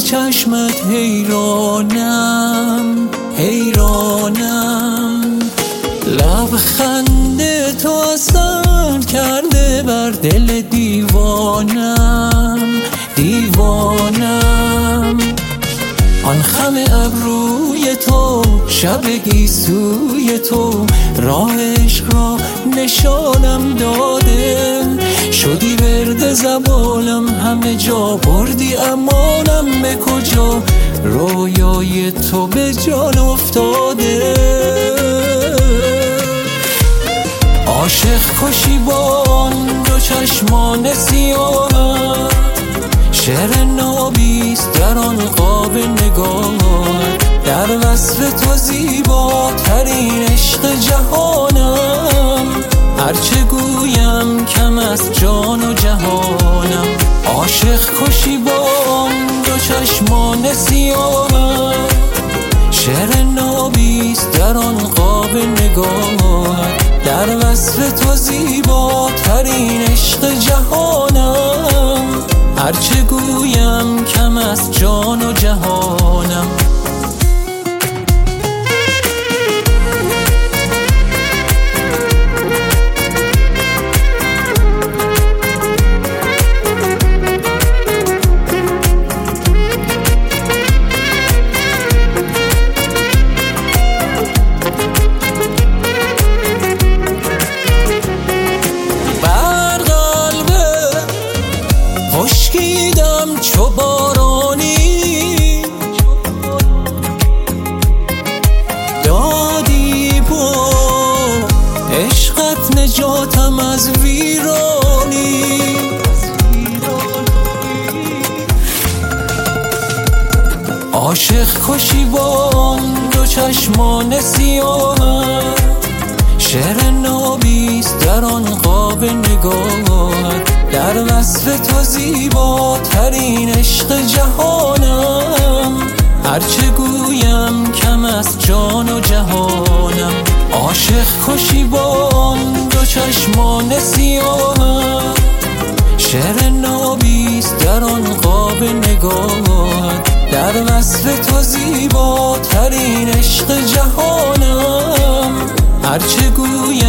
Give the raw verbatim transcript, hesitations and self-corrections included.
چشمت حیرانم حیرانم. لبخند تو اثر کرده بر دل دیوانم دیوانم. آن خم ابروی تو شب گیسوی تو راه عشق را نشانم داده. شدی ورد زبانم همه جا بردی امانم به کجا. رویای تو به جان افتاده. عاشق کشی با آن دو چشمان سیاه. شعر نابیست در آن قاب نگاه. در وصف تو زیباترین عشق جهانم. هرچه گویم کم از جان و جهانم. عاشق کشی با آن دو چشمان سیاه. شعر نابیست در آن قاب نگاه. در وصف تو زیباترین عشق جهانم. هرچه گویم کم از جان و جهانم. خشکیدم چو بارانی. دادی با عشقت نجاتم از ویرانی. عاشق کشی با آن دو چشمان سیاه. شعر نابیست در آن قاب نگاه. در وصف تو زیباترین عشق جهانم. هرچه گویم کم از جان و جهانم. عاشق کشی با آن دو چشمان سیاه. شعر نابیست در آن قاب نگاه. در وصف تو زیباترین عشق جهانم. هرچه گویم